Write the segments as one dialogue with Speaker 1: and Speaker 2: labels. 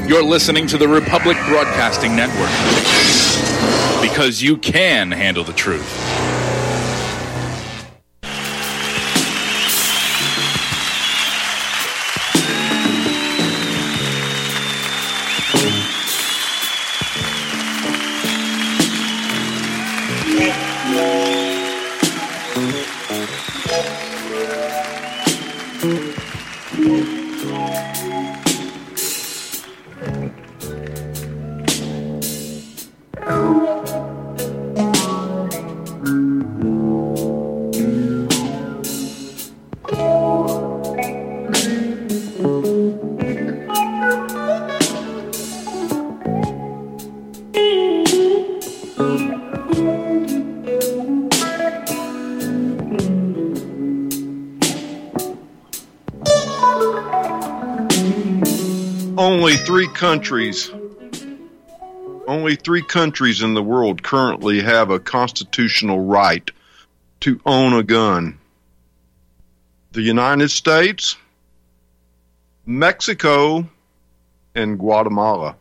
Speaker 1: You're listening to the Republic Broadcasting Network, because you can handle the truth.
Speaker 2: Only three countries in the world currently have a constitutional right to own a gun. The United States, Mexico, and Guatemala.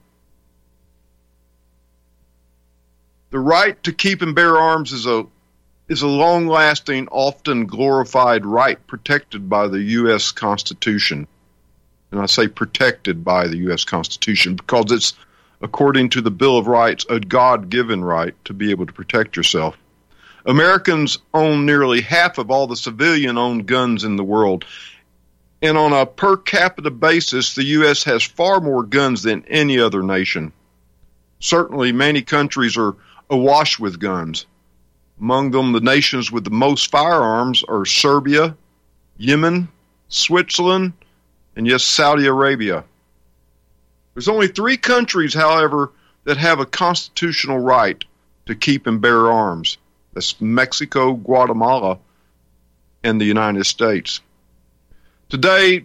Speaker 2: The right to keep and bear arms is a long-lasting, often glorified right protected by the U.S. Constitution. And I say protected by the U.S. Constitution because it's, according to the Bill of Rights, a God-given right to be able to protect yourself. Americans own nearly half of all the civilian-owned guns in the world. And on a per capita basis, the U.S. has far more guns than any other nation. Certainly, many countries are awash with guns. Among them, the nations with the most firearms are Serbia, Yemen, Switzerland, and yes, Saudi Arabia. There's only three countries, however, that have a constitutional right to keep and bear arms. That's Mexico, Guatemala, and the United States. Today,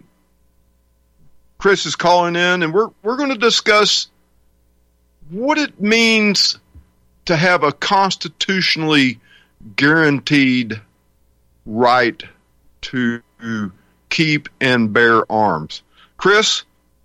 Speaker 2: Chris is calling in, and we're going to discuss what it means to have a constitutionally guaranteed right to keep and bear arms. Chris,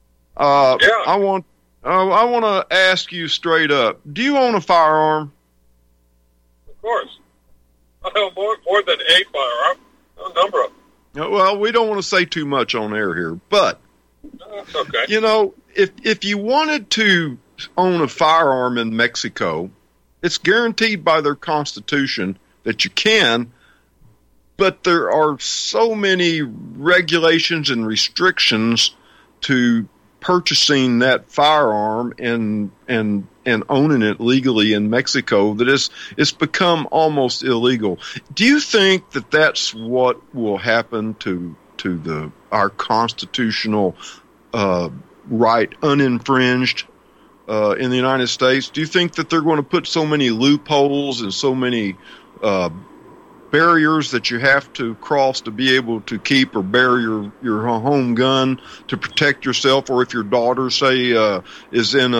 Speaker 2: I want to ask you straight up: do you own a firearm?
Speaker 3: Of course, I own more than a firearm. A number of them.
Speaker 2: Well, we don't want to say too much on air here, but
Speaker 3: that's okay.
Speaker 2: You know, if you wanted to own a firearm in Mexico, it's guaranteed by their constitution that you can. But there are so many regulations and restrictions to purchasing that firearm and owning it legally in Mexico that it's become almost illegal. Do you think that that's what will happen to our constitutional right uninfringed in the United States? Do you think that they're going to put so many loopholes and so many barriers that you have to cross to be able to keep or bear your home gun to protect yourself, or if your daughter, say, is in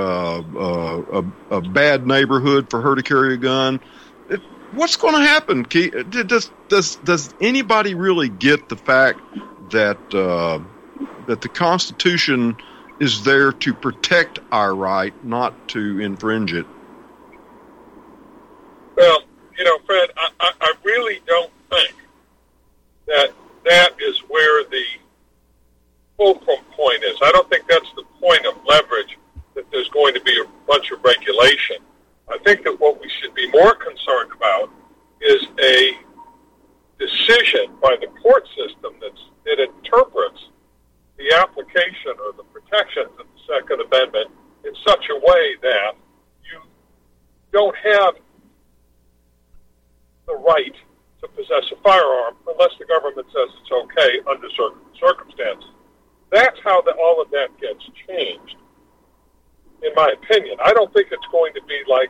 Speaker 2: a bad neighborhood, for her to carry a gun? What's going to happen? Does anybody really get the fact that that the Constitution is there to protect our right, not to infringe it?
Speaker 3: Well, you know, Fred, I really don't think that is where the fulcrum point is. I don't think that's the point of leverage, that there's going to be a bunch of regulation. I think that what we should be more concerned about is a decision by the court system that interprets the application or the protections of the Second Amendment in such a way that you don't have the right to possess a firearm unless the government says it's okay under certain circumstances. That's how all of that gets changed, in my opinion. I don't think it's going to be like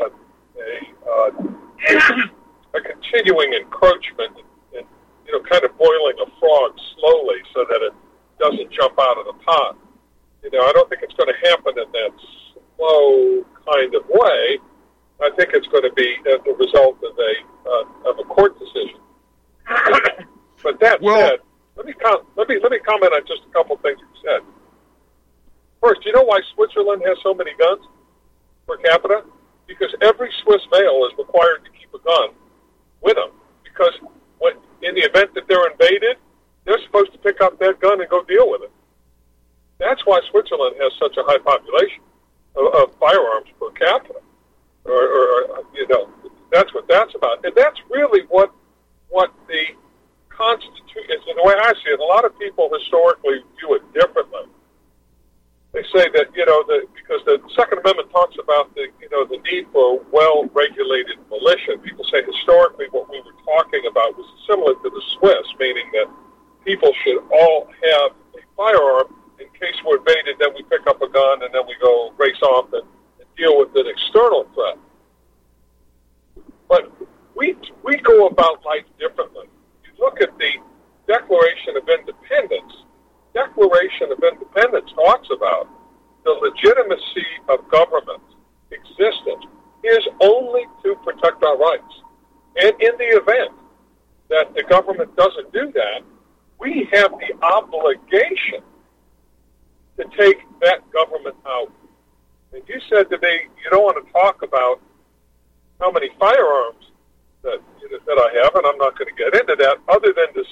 Speaker 3: a continuing encroachment and, you know, kind of boiling a frog slowly so that it doesn't jump out of the pot. You know, I don't think it's going to happen in that slow kind of way. I think it's going to be the result of a court decision. But that said, let me comment on just a couple of things you said. First, know why Switzerland has so many guns per capita? Because every Swiss male is required to keep a gun with them. Because in the event that they're invaded, they're supposed to pick up that gun and go deal with it. That's why Switzerland has such a high population of firearms per capita. Or that's what that's about. And that's really what the Constitution is. The way I see it, a lot of people historically view it differently. They say that, because the Second Amendment talks about the need for a well-regulated militia. People say historically what we were talking about was similar to the Swiss, meaning that people should all have a firearm in case we're invaded, then we pick up a gun and then we go race off and deal with an external threat. But we go about life differently. You look at the Declaration of Independence. Declaration of Independence talks about the legitimacy of government existence is only to protect our rights. And in the event that the government doesn't do that, we have the obligation to take that government out. And you said to me, you don't want to talk about how many firearms that I have, and I'm not going to get into that, other than to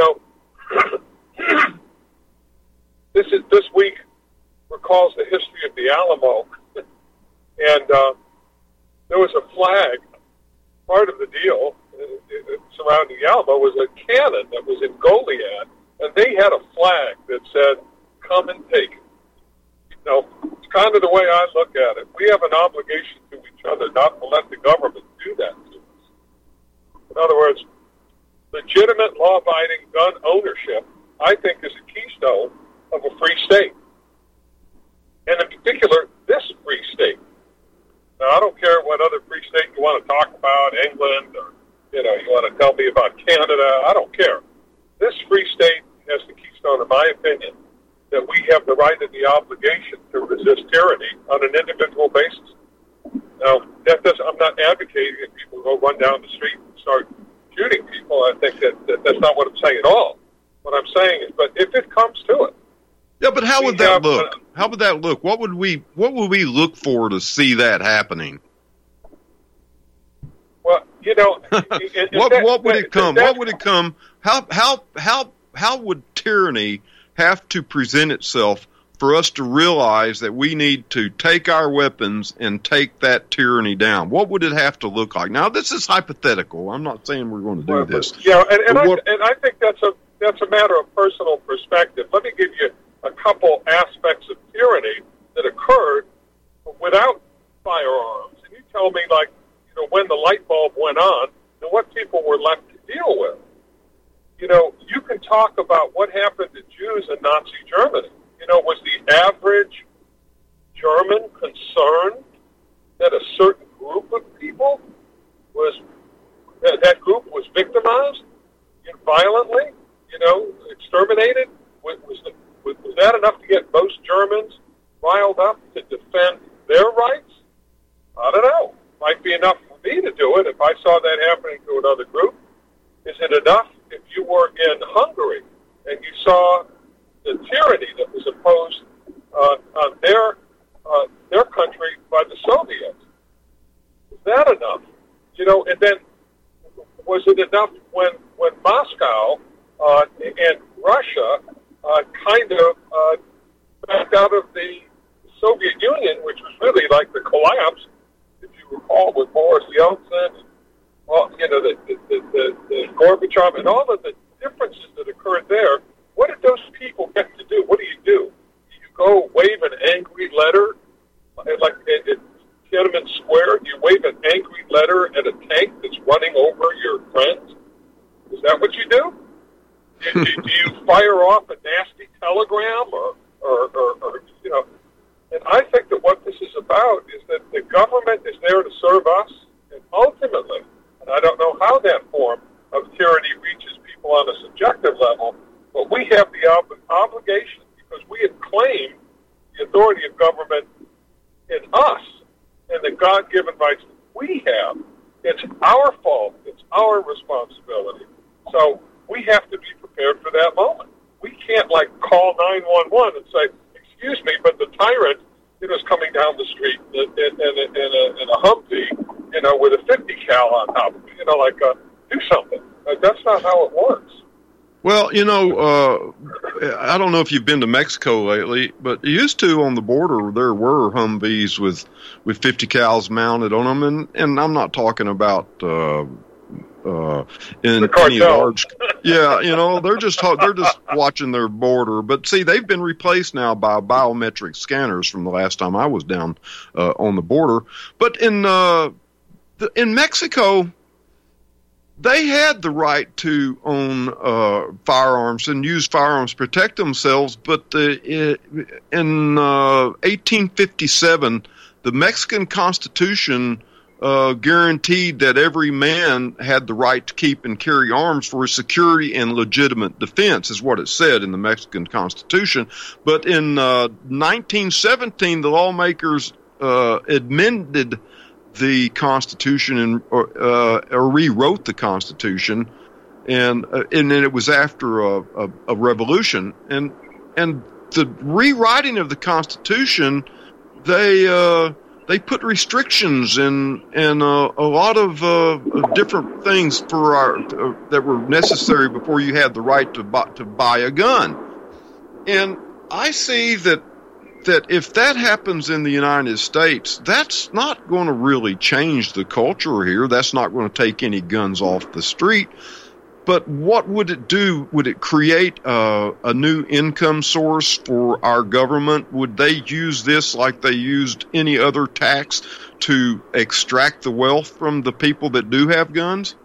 Speaker 3: say, this week recalls the history of the Alamo, and there was a flag. Part of the deal surrounding the Alamo was a cannon that was in Goliad, and they had a flag that said, "Come and take it." It's kind of the way I look at it. We have an obligation to each other not to let the government do that to us. In other words, legitimate law-abiding gun ownership, I think, is a keystone of a free state. And in particular, this free state. Now, I don't care what other free state you want to talk about, England, or, you want to tell me about Canada. I don't care. This free state has the keystone, in my opinion, that we have the right and the obligation to resist tyranny on an individual basis. Now, I'm not advocating that people go run down the street and start shooting people. I think that's not what I'm saying at all. What I'm saying is, but if it comes to it.
Speaker 2: Yeah, but how would that look? How would that look? What would we look for to see that happening?
Speaker 3: Well,
Speaker 2: what would it come? What would it come? How would tyranny have to present itself for us to realize that we need to take our weapons and take that tyranny down? What would it have to look like? Now, this is hypothetical. I'm not saying we're going to do this.
Speaker 3: Yeah, and I think that's a matter of personal perspective. Let me give you a couple aspects of tyranny that occurred without firearms. And you tell me, when the light bulb went on and what people were left to deal with. You can talk about what happened to Jews in Nazi Germany. Was the average German concerned that a certain group of people that group was victimized violently, exterminated? Was that enough to get most Germans riled up to defend their rights? I don't know. Might be enough for me to do it if I saw that happening to another group. Is it enough if you were in Hungary and you saw the tyranny that was imposed on their country by the Soviets? Is that enough? And then was it enough when Moscow and Russia kind of backed out of the Soviet Union, which was really like the collapse, if you recall, with Boris Yeltsin, the Gorbachev, and all of the differences that occurred there. What did those people get to do? What do? You go wave an angry letter, like at Tiananmen Square? You wave an angry letter at a tank that's running over your friends? Is that what you do? Do you fire off a nasty telegram or And I think that what this is about is that the government is there to serve us, and ultimately, and I don't know how that form of tyranny reaches people on a subjective level, but we have the obligation, because we have claimed the authority of government in us and the God-given rights we have. It's our fault. It's our responsibility. So we have to be prepared for that moment. We can't, call 911 and say, excuse me, but the tyrant do something. That's not how it works.
Speaker 2: Well, I don't know if you've been to Mexico lately, but used to on the border there were Humvees with 50 cals mounted on them, and I'm not talking about in any large. Yeah, they're just watching their border. But see, they've been replaced now by biometric scanners from the last time I was down on the border. But in Mexico, they had the right to own firearms and use firearms to protect themselves, but in 1857, the Mexican Constitution guaranteed that every man had the right to keep and carry arms for security and legitimate defense, is what it said in the Mexican Constitution. But in 1917, the lawmakers amended the Constitution or rewrote the Constitution, and then it was after a revolution, and the rewriting of the Constitution, they put restrictions and a lot of different things for that were necessary before you had the right to buy a gun, and I see that if that happens in the United States, that's not going to really change the culture here. That's not going to take any guns off the street. But what would it do? Would it create a new income source for our government? Would they use this like they used any other tax to extract the wealth from the people that do have guns?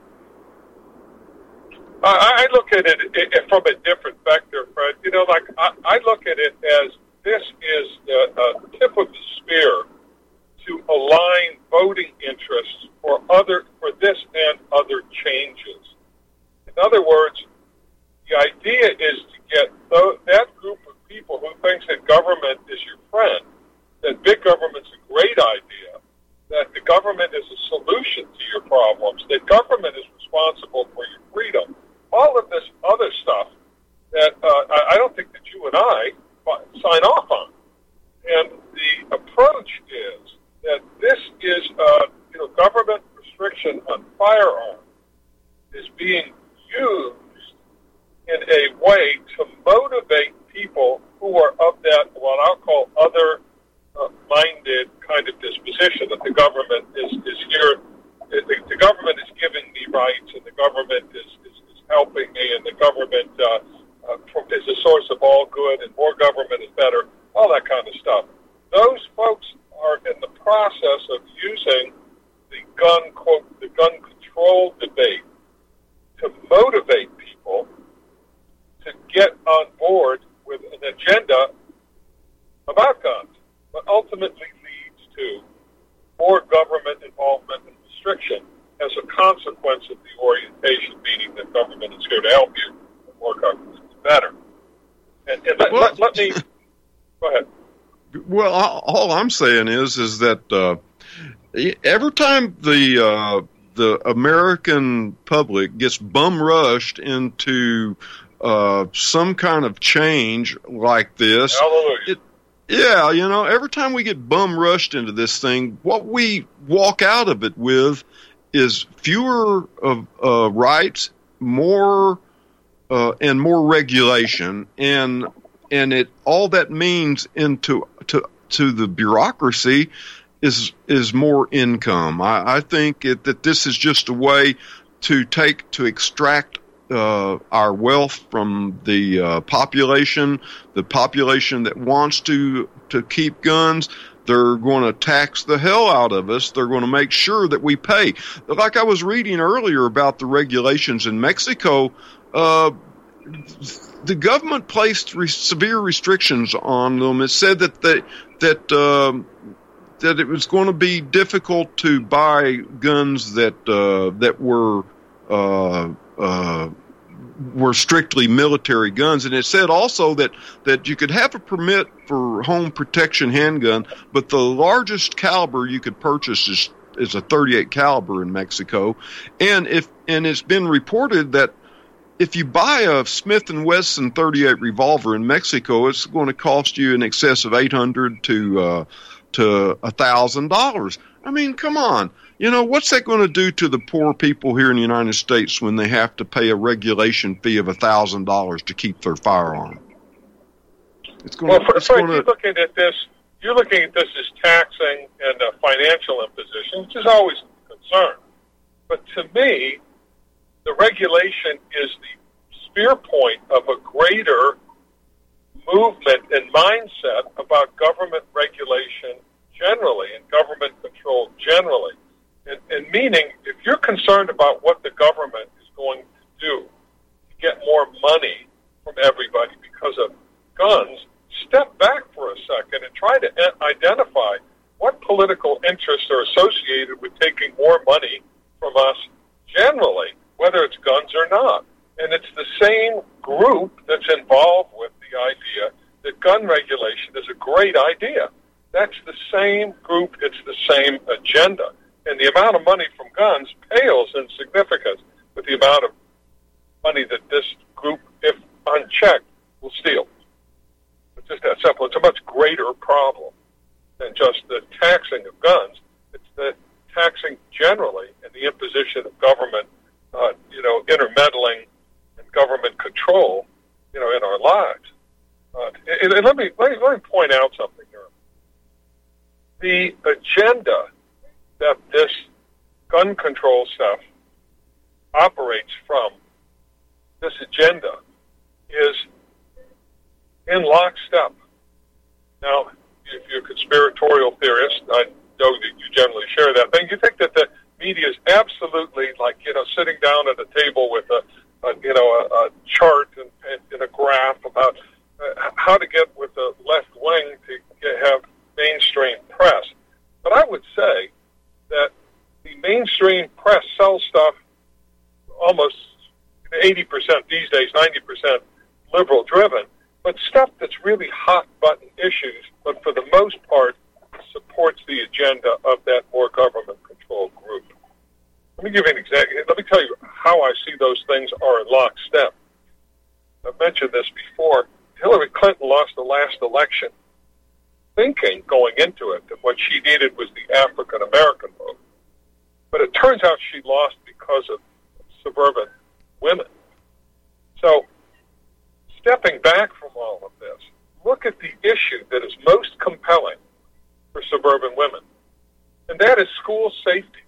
Speaker 3: I look at it from a different vector, Fred. I look at it as this is the tip of the spear to align voting interests for this and other changes. In other words, the idea is to get that group of people who thinks that government is your friend, that big government's a great idea, that the government is a solution to your problems, that government is responsible for your freedom. All of this other stuff that I don't think that you and I sign off on. And the approach is that this is, government restriction on firearms is being used in a way to motivate people who are of that, what I'll call other-minded kind of disposition, that the government is here, the government is giving me rights, and the government is helping me, and the government is a source of all good, and more government is better, all that kind of stuff. Those folks are in the process of using the gun control debate to motivate people to get on board with an agenda about guns, but ultimately leads to more government involvement and restriction as a consequence of the orientation, meaning that government is here to help you, and more government is better. And let me go ahead.
Speaker 2: Well, all I'm saying is that every time the American public gets bum rushed into some kind of change like this, every time we get bum rushed into this thing, what we walk out of it with is fewer rights, more and more regulation, and it all that means to the bureaucracy is more income. I think that this is just a way to extract our wealth from the population that wants to keep guns. They're going to tax the hell out of us. They're going to make sure that we pay. Like I was reading earlier about the regulations in Mexico, the government placed severe restrictions on them. It said that it was going to be difficult to buy guns that were strictly military guns, and it said also that you could have a permit for home protection handgun, but the largest caliber you could purchase is a .38 caliber in Mexico, and it's been reported that if you buy a Smith & Wesson .38 revolver in Mexico, it's going to cost you in excess of $800 to $1,000. I mean, come on. You know, what's that going to do to the poor people here in the United States when they have to pay a regulation fee of $1,000 to keep their firearm? It's going
Speaker 3: you're looking at this as taxing and a financial imposition, which is always a concern. But to me, the regulation is the spear point of a greater movement and mindset about government regulation generally and government control generally. And meaning, if you're concerned about what the government is going to do to get more money from everybody because of guns, step back for a second and try to identify what political interests are associated with taking more money from us generally, whether it's guns or not. And it's the same group that's involved with the idea that gun regulation is a great idea. That's the same group, it's the same agenda. And the amount of money from guns pales in significance with the amount of money that this group, if unchecked, will steal. It's just that simple. It's a much greater problem than just the taxing of guns. It's the taxing generally and the imposition of government, intermeddling and government control, in our lives. And let me point out something here. The agenda that this gun control stuff operates from, this agenda, is in lockstep. Now, if you're a conspiratorial theorist, I know that you generally share that thing. You think that the media is absolutely sitting down at a table with a chart and a graph about how to get with the left wing to have mainstream press. But I would say that the mainstream press sells stuff almost 80% these days, 90% liberal driven, but stuff that's really hot button issues, but for the most part supports the agenda of that more government controlled group. Let me give you an example. Let me tell you how I see those things are in lockstep. I've mentioned this before. Hillary Clinton lost the last election thinking going into it that what she needed was the African American vote. But it turns out she lost because of suburban women. So, stepping back from all of this, look at the issue that is most compelling for suburban women, and that is school safety.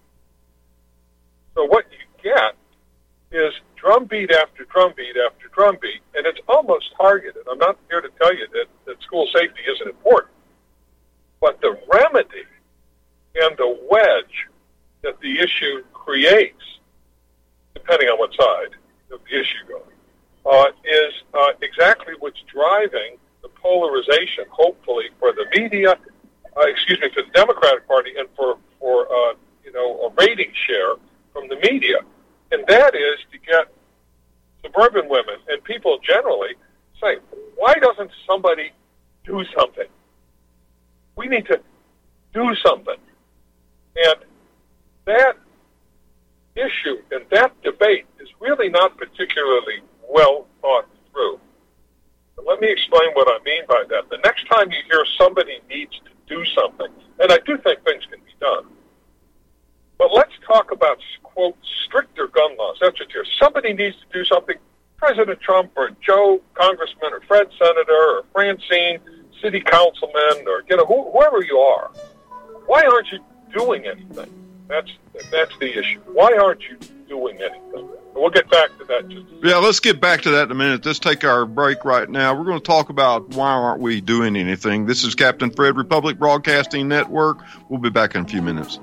Speaker 3: So what you get is drumbeat after drumbeat after drumbeat, and it's almost targeted. I'm not here to tell you that school safety isn't important, but the remedy and the wedge that the issue creates, depending on what side of the issue goes, is exactly what's driving the polarization, hopefully, for the media, for the Democratic Party, and for a rating share from the media. And that is to get suburban women and people generally say, why doesn't somebody do something? We need to do something. And that issue and that debate is really not particularly well thought through. And let me explain what I mean by that. The next time you hear somebody needs to do something, and I do think things can be done, but let's talk about, quote, stricter gun laws. That's what you're. Somebody needs to do something. President Trump or Joe, Congressman, or Fred, Senator, or Francine, City Councilman, or whoever you are. Why aren't you doing anything? That's the issue. Why aren't you doing anything? We'll get back to that.
Speaker 2: Let's get back to that in a minute. Let's take our break right now. We're going to talk about why aren't we doing anything. This is Captain Fred, Republic Broadcasting Network. We'll be back in a few minutes.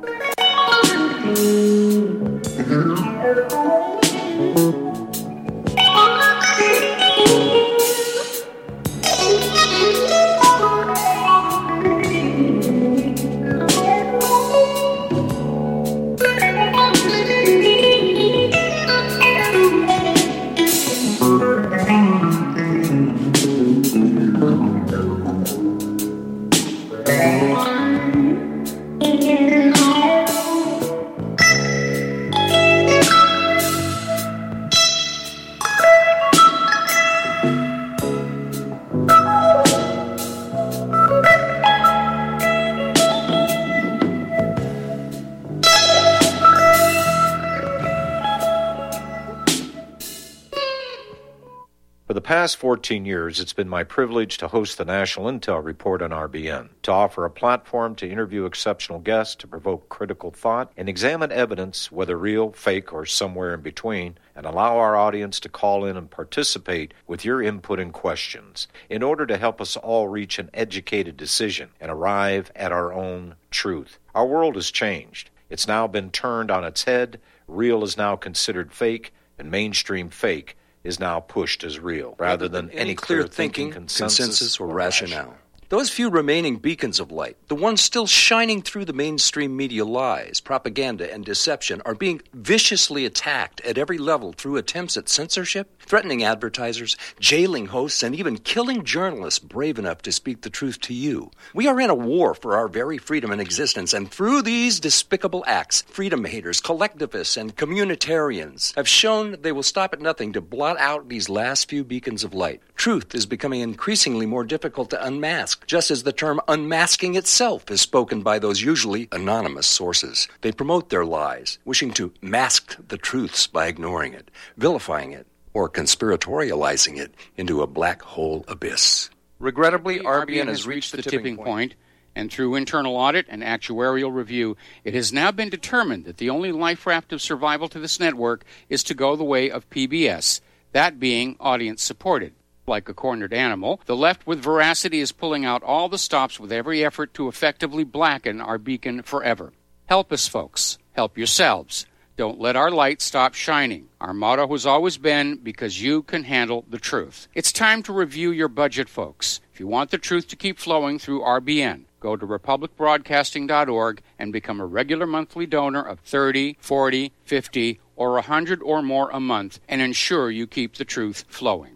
Speaker 4: past 14 years, it's been my privilege to host the National Intel Report on RBN, to offer a platform to interview exceptional guests, to provoke critical thought, and examine evidence, whether real, fake, or somewhere in between, and allow our audience to call in and participate with your input and questions in order to help us all reach an educated decision and arrive at our own truth. Our world has changed. It's now been turned on its head. Real is now considered fake, and mainstream fake is now pushed as real, rather than any clear thinking, consensus, or rationale.
Speaker 5: Those few remaining beacons of light, the ones still shining through the mainstream media lies, propaganda, and deception, are being viciously attacked at every level through attempts at censorship, threatening advertisers, jailing hosts, and even killing journalists brave enough to speak the truth to you. We are in a war for our very freedom and existence, and through these despicable acts, freedom haters, collectivists, and communitarians have shown they will stop at nothing to blot out these last few beacons of light. Truth is becoming increasingly more difficult to unmask, just as the term unmasking itself is spoken by those usually anonymous sources. They promote their lies, wishing to mask the truths by ignoring it, vilifying it, or conspiratorializing it into a black hole abyss.
Speaker 6: Regrettably, RBN has reached the tipping point, and through internal audit and actuarial review, it has now been determined that the only life raft of survival to this network is to go the way of PBS, that being audience-supported. Like a cornered animal, the left with veracity is pulling out all the stops with every effort to effectively blacken our beacon forever. Help us, folks. Help yourselves. Don't let our light stop shining. Our motto has always been, because you can handle the truth. It's time to review your budget, folks. If you want the truth to keep flowing through RBN, go to republicbroadcasting.org and become a regular monthly donor of $30, $40, $50, or $100 or more a month, and ensure you keep the truth flowing.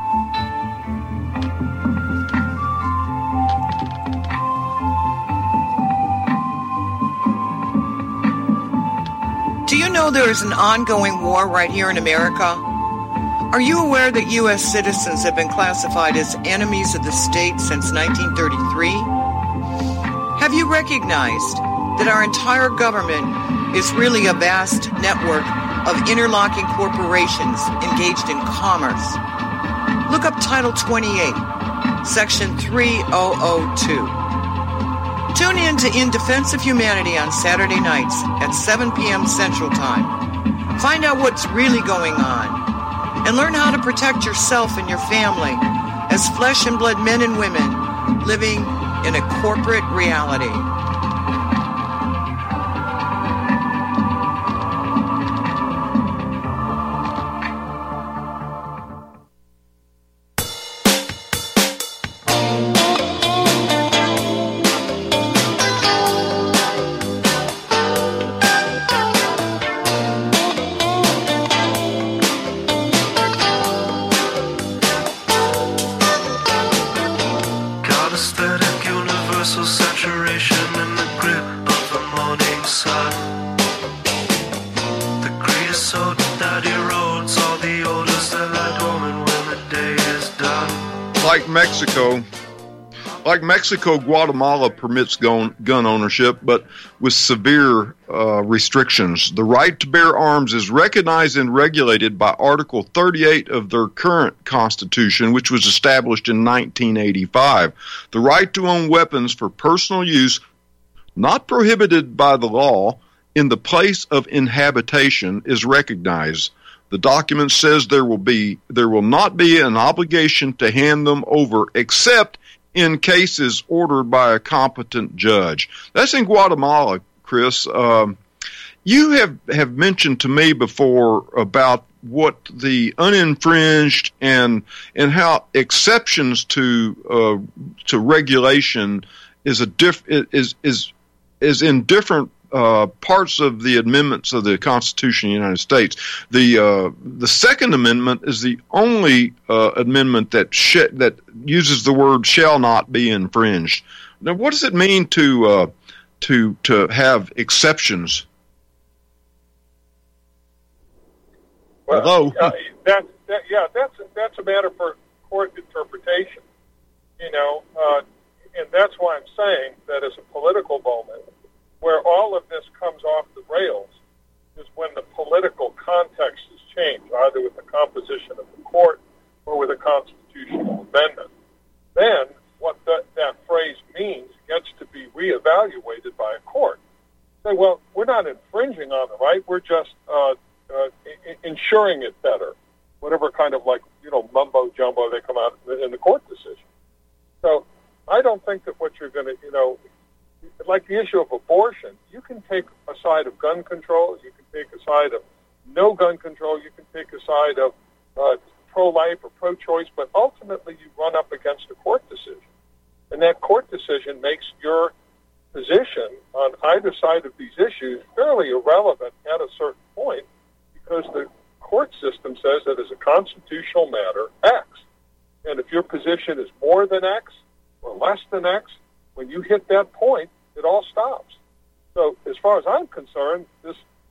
Speaker 7: Do you know there is an ongoing war right here in America? Are you aware that U.S. citizens have been classified as enemies of the state since 1933? Have you recognized that our entire government is really a vast network of interlocking corporations engaged in commerce? Look up Title 28, Section 3002. Tune in to In Defense of Humanity on Saturday nights at 7 p.m. Central Time. Find out what's really going on and learn how to protect yourself and your family as flesh and blood men and women living in a corporate reality.
Speaker 2: Like Mexico, Guatemala permits gun ownership, but with severe restrictions. The right to bear arms is recognized and regulated by Article 38 of their current constitution, which was established in 1985. The right to own weapons for personal use, not prohibited by the law, in the place of inhabitation is recognized. The document says there will not be an obligation to hand them over except in cases ordered by a competent judge. That's in Guatemala, Chris. You have mentioned to me before about what the uninfringed and how exceptions to regulation is in different parts of the amendments of the Constitution of the United States. The Second Amendment is the only amendment that uses the word "shall not be infringed." Now, what does it mean to have exceptions?
Speaker 3: Well,
Speaker 2: hello.
Speaker 3: That's a matter for court interpretation. And that's why I'm saying that as a political moment, where all of this comes off the rails is when the political context has changed, either with the composition of the court or with a constitutional amendment, then what that phrase means gets to be reevaluated by a court. Say, well, we're not infringing on the right, we're just ensuring it better. Whatever kind of mumbo jumbo they come out in the court decision. So I don't think that what you're going to, like the issue of abortion, you can take a side of gun control, you can take a side of no gun control, you can take a side of pro-life or pro-choice, but ultimately you run up against a court decision. And that court decision makes your position on either side of these issues fairly irrelevant at a certain point, because the court system says that as a constitutional matter, X. And if your position is more than X or less than X, when you hit that point, it all stops. So as far as I'm concerned, this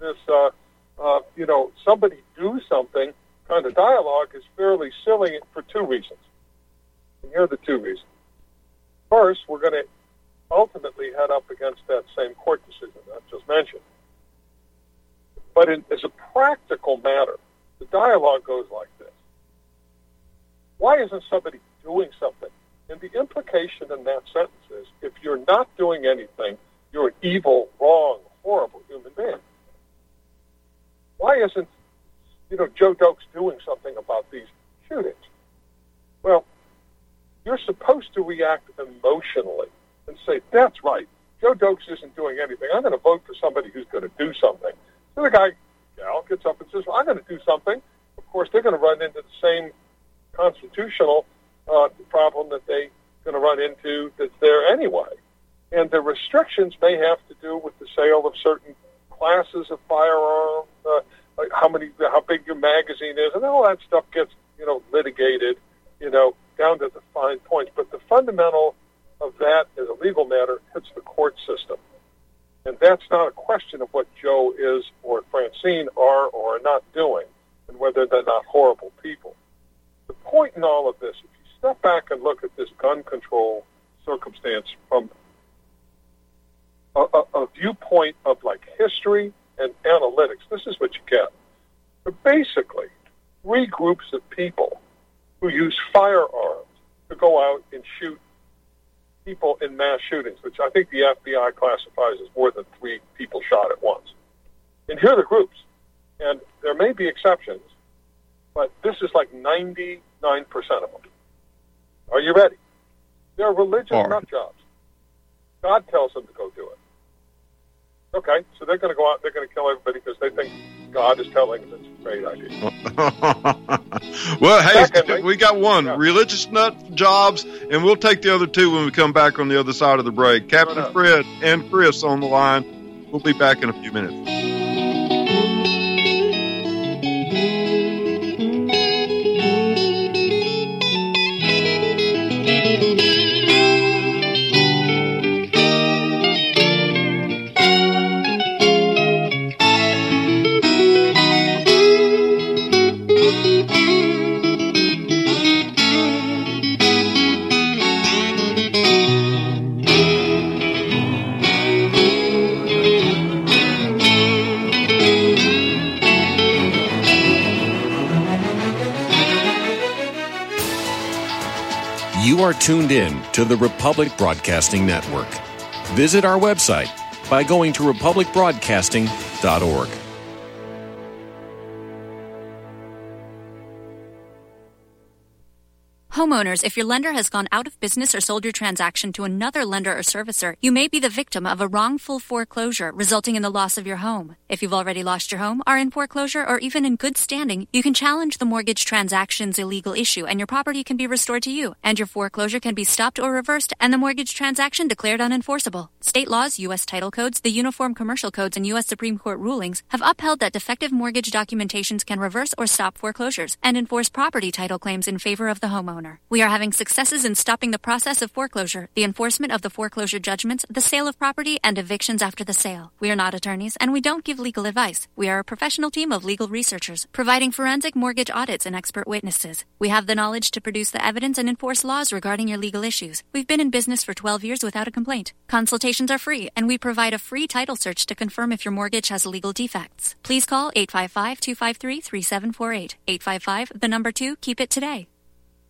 Speaker 3: somebody do something kind of dialogue is fairly silly for two reasons. And here are the two reasons. First, we're going to ultimately head up against that same court decision that I just mentioned. But as a practical matter, the dialogue goes like this. Why isn't somebody doing something? And the implication in that sentence is, if you're not doing anything, you're an evil, wrong, horrible human being. Why isn't, Joe Doakes doing something about these shootings? Well, you're supposed to react emotionally and say, that's right, Joe Doakes isn't doing anything. I'm going to vote for somebody who's going to do something. So the gal gets up and says, well, I'm going to do something. Of course, they're going to run into the same constitutional problem that they're going to run into that's there anyway. And the restrictions may have to do with the sale of certain classes of firearms, like how big your magazine is, and all that stuff gets, litigated, down to the fine points. But the fundamental of that as a legal matter hits the court system. And that's not a question of what Joe is or Francine are or are not doing, and whether they're not horrible people. The point in all of this, if you step back and look at this gun control circumstance from a viewpoint of history and analytics, this is what you get. But basically, three groups of people who use firearms to go out and shoot people in mass shootings, which I think the FBI classifies as more than 3 people shot at once. And here are the groups. And there may be exceptions, but this is 99% of them. Are you ready? They're religious nut jobs. God tells them to go do it. Okay, so they're going to go out, they're going to kill everybody because they think God is telling them it's a great idea.
Speaker 2: Well, hey,
Speaker 3: Secondly,
Speaker 2: we got one. Yeah. Religious nut jobs, and we'll take the other two when we come back on the other side of the break. Captain Fred and Chris on the line. We'll be back in a few minutes.
Speaker 8: You are tuned in to the Republic Broadcasting Network. Visit our website by going to republicbroadcasting.org.
Speaker 9: Homeowners, if your lender has gone out of business or sold your transaction to another lender or servicer, you may be the victim of a wrongful foreclosure resulting in the loss of your home. If you've already lost your home, are in foreclosure, or even in good standing, you can challenge the mortgage transaction's illegal issue and your property can be restored to you, and your foreclosure can be stopped or reversed and the mortgage transaction declared unenforceable. State laws, U.S. title codes, the Uniform Commercial Codes, and U.S. Supreme Court rulings have upheld that defective mortgage documentations can reverse or stop foreclosures and enforce property title claims in favor of the homeowner. We are having successes in stopping the process of foreclosure, the enforcement of the foreclosure judgments, the sale of property, and evictions after the sale. We are not attorneys, and we don't give legal advice. We are a professional team of legal researchers, providing forensic mortgage audits and expert witnesses. We have the knowledge to produce the evidence and enforce laws regarding your legal issues. We've been in business for 12 years without a complaint. Consultations are free, and we provide a free title search to confirm if your mortgage has legal defects. Please call 855-253-3748. 855, the number 2, keep it today.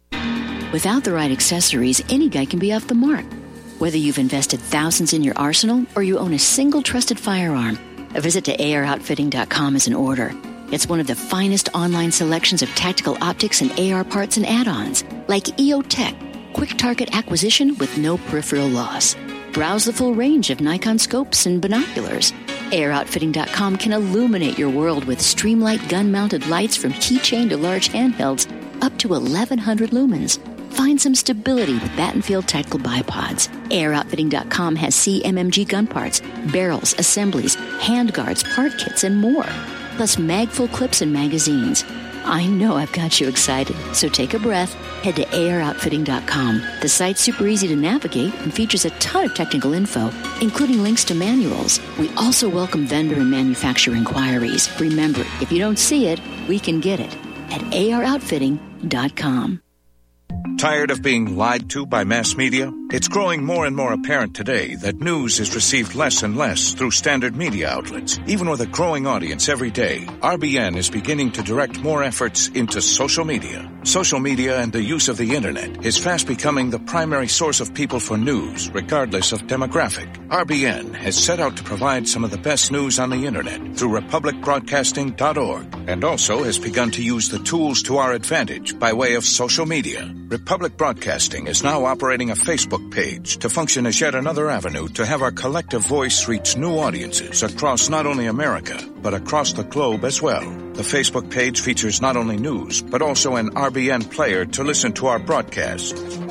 Speaker 10: Without the right accessories, any guy can be off the mark. Whether you've invested thousands in your arsenal or you own a single trusted firearm, a visit to AROutfitting.com is in order. It's one of the finest online selections of tactical optics and AR parts and add-ons, like EOTech, quick target acquisition with no peripheral loss. Browse the full range of Nikon scopes and binoculars. AROutfitting.com can illuminate your world with Streamlight gun-mounted lights from keychain to large handhelds up to 1,100 lumens. Find some stability with Battenfield Tactical Bipods. AROutfitting.com has CMMG gun parts, barrels, assemblies, handguards, part kits, and more. Plus mag-full clips and magazines. I know I've got you excited, so take a breath. Head to AROutfitting.com. The site's super easy to navigate and features a ton of technical info, including links to manuals. We also welcome vendor and manufacturer inquiries. Remember, if you don't see it, we can get it at AROutfitting.com.
Speaker 11: Tired of being lied to by mass media? It's growing more and more apparent today that news is received less and less through standard media outlets. Even with a growing audience every day, RBN is beginning to direct more efforts into social media. Social media and the use of the internet is fast becoming the primary source of people for news, regardless of demographic. RBN has set out to provide some of the best news on the internet through republicbroadcasting.org, and also has begun to use the tools to our advantage by way of social media. Republic Broadcasting is now operating a Facebook page to function as yet another avenue to have our collective voice reach new audiences across not only America, but across the globe as well. The Facebook page features not only news, but also an RBN player to listen to our broadcast.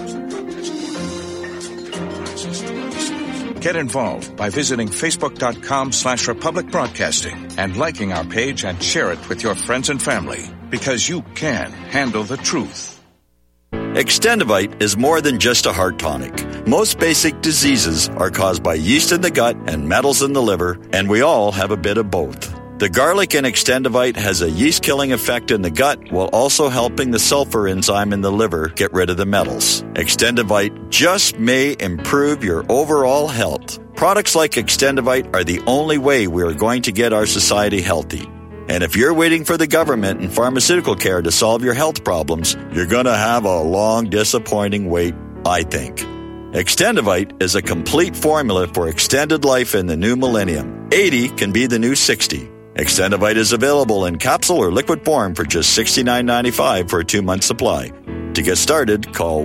Speaker 11: Get involved by visiting facebook.com/Republic Broadcasting and liking our page and share it with your friends and family, because you can handle the truth.
Speaker 12: Extendivite is more than just a heart tonic. Most basic diseases are caused by yeast in the gut and metals in the liver, and we all have a bit of both. The garlic in Extendivite has a yeast-killing effect in the gut while also helping the sulfur enzyme in the liver get rid of the metals. Extendivite just may improve your overall health. Products like Extendivite are the only way we are going to get our society healthy. And if you're waiting for the government and pharmaceutical care to solve your health problems, you're going to have a long, disappointing wait, I think. Extendivite is a complete formula for extended life in the new millennium. 80 can be the new 60. Extendivite is available in capsule or liquid form for just $69.95 for a 2-month supply. To get started, call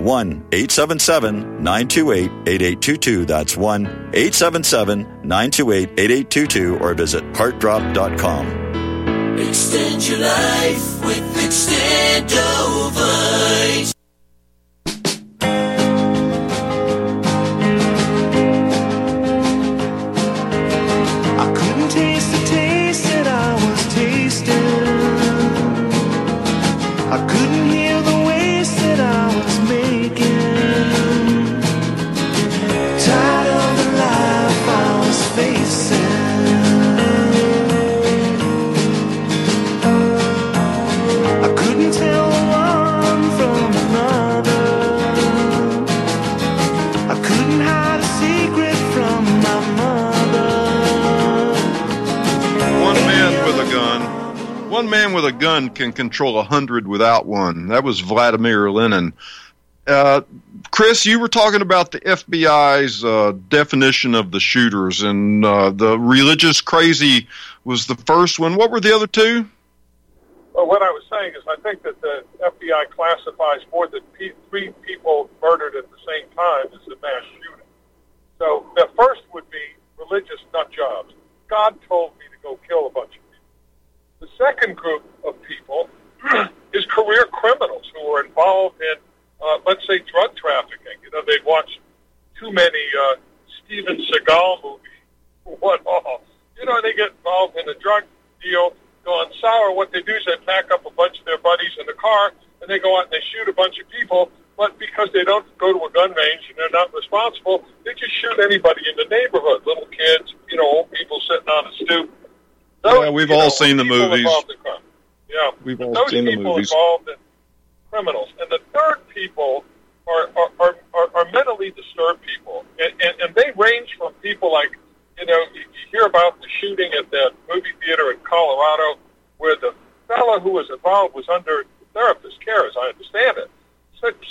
Speaker 12: 1-877-928-8822. That's 1-877-928-8822 or visit heartdrop.com.
Speaker 13: Extend your life with Extendovite.
Speaker 14: I couldn't taste the taste that I was tasting. I couldn't hear the waste that I was making. Tired of the life I was facing. Tell one from another. I couldn't hide a secret from my mother.
Speaker 2: One man with a gun can control 100 without one. That was Vladimir Lenin. Chris, you were talking about the FBI's definition of the shooters, and the religious crazy was the first one. What were the other two?
Speaker 3: Well, what I was saying is I think that the FBI classifies more than 3 people murdered at the same time as a mass shooting. So the first would be religious nut jobs. God told me to go kill a bunch of people. The second group of people is career criminals who are involved in, let's say, drug trafficking. You know, they've watched too many Steven Seagal movies. What all? You know, they get involved in a drug deal, gone sour. What they do is they pack up a bunch of their buddies in the car, and they go out and they shoot a bunch of people, but because they don't go to a gun range and they're not responsible, they just shoot anybody in the neighborhood, little kids, you know, old people sitting on a stoop.
Speaker 2: Yeah, we've all seen the movies.
Speaker 3: Yeah,
Speaker 2: we've all seen the movies.
Speaker 3: Those people involved in criminals. And the third people are mentally disturbed people, and they range from people like, you know, you hear about the shooting at that movie theater in Colorado where the fellow who was involved was under therapist care, as I understand it.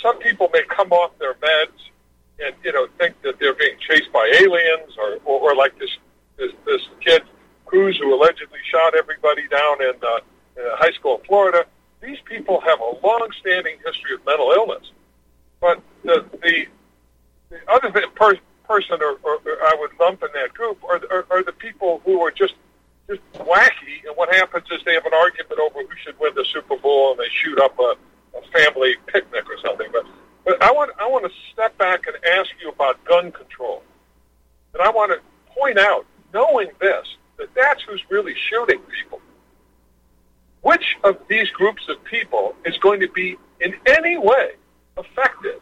Speaker 3: chased by aliens, or like this kid Cruz who allegedly shot everybody down in a high school in Florida. These people have a long-standing history of mental illness. But the other person, or I would lump in that group, are the people who are just wacky. And what happens is they have an argument over who should win the Super Bowl, and they shoot up a family picnic or something. But I want to step back and ask you about gun control. And I want to point out, knowing this, that's who's really shooting people. Which of these groups of people is going to be in any way affected